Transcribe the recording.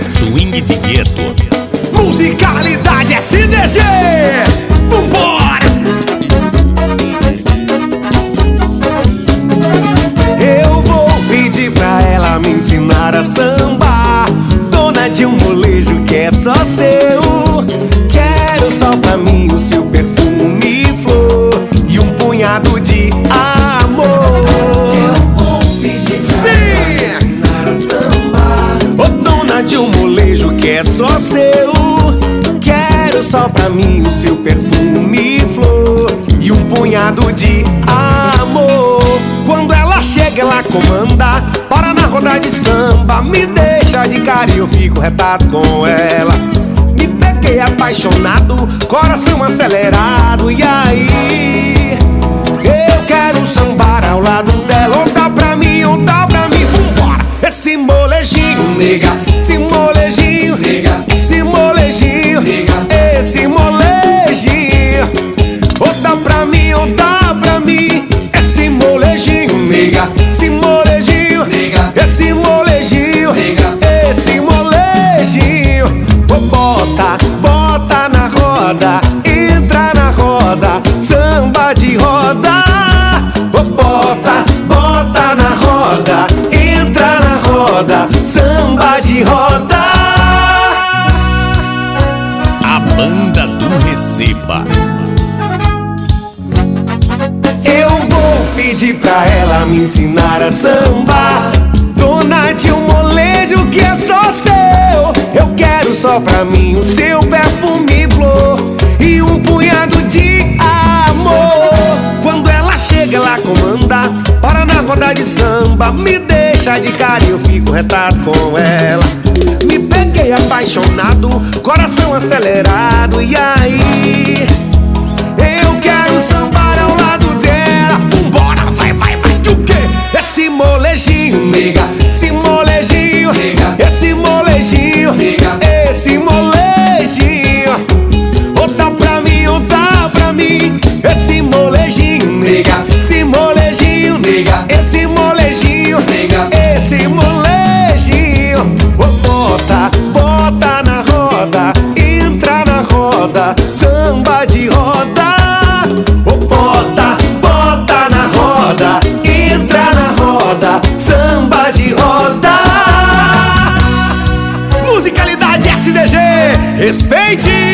Swing de gueto. Musicalidade SDG. Vambora! Eu vou pedir pra ela me ensinar a sambar, dona de um molejo que é só seu. Quero só pra mim o seu perfume e flor e um punhado de amor. Eu vou pedir pra ela me ensinar a sambar, Ô dona de um molejo que é só seu. Quero só pra mim o seu perfume e flor e um punhado de amor. Quando ela chega, ela comanda, para na roda de samba, me deixa de cara e eu fico retado com ela. Me peguei apaixonado, coração acelerado, e aí? Eu quero sambar ao lado dela, ou dá pra mim, vambora! Esse molejinho, nega, esse molejinho, nega, esse molejinho, nega, esse molejinho. Ou dá pra mim, esse molejinho, nega, esse molejinho, nega, esse molejinho, nega, esse molejinho. Oh, bota na roda, entra na roda, samba de roda. Oh, bota na roda, entra na roda, samba de roda. A banda do Receba. Eu vou pedir pra ela me ensinar a sambar, dona de um molejo que é só seu. Eu quero só pra mim o seu perfume e flor e um punhado de amor. Quando ela chega, ela comanda, para na roda de samba, me deixa de cara e eu fico retado com ela. Me peguei apaixonado, coração acelerado, e aí? Eu quero sambar ao lado dela. Vambora, vai, que o quê? Esse molejinho, nega, esse molejinho, nega, esse molejinho, nega, esse molejinho. Ou dá pra mim, esse molejinho, nega, esse molejinho, nega, esse molejinho, nega, esse molejinho. Oh, bota na roda, entra na roda, samba de roda. Oh, bota na roda, entra na roda, samba de roda. Musicalidade SDG, respeite!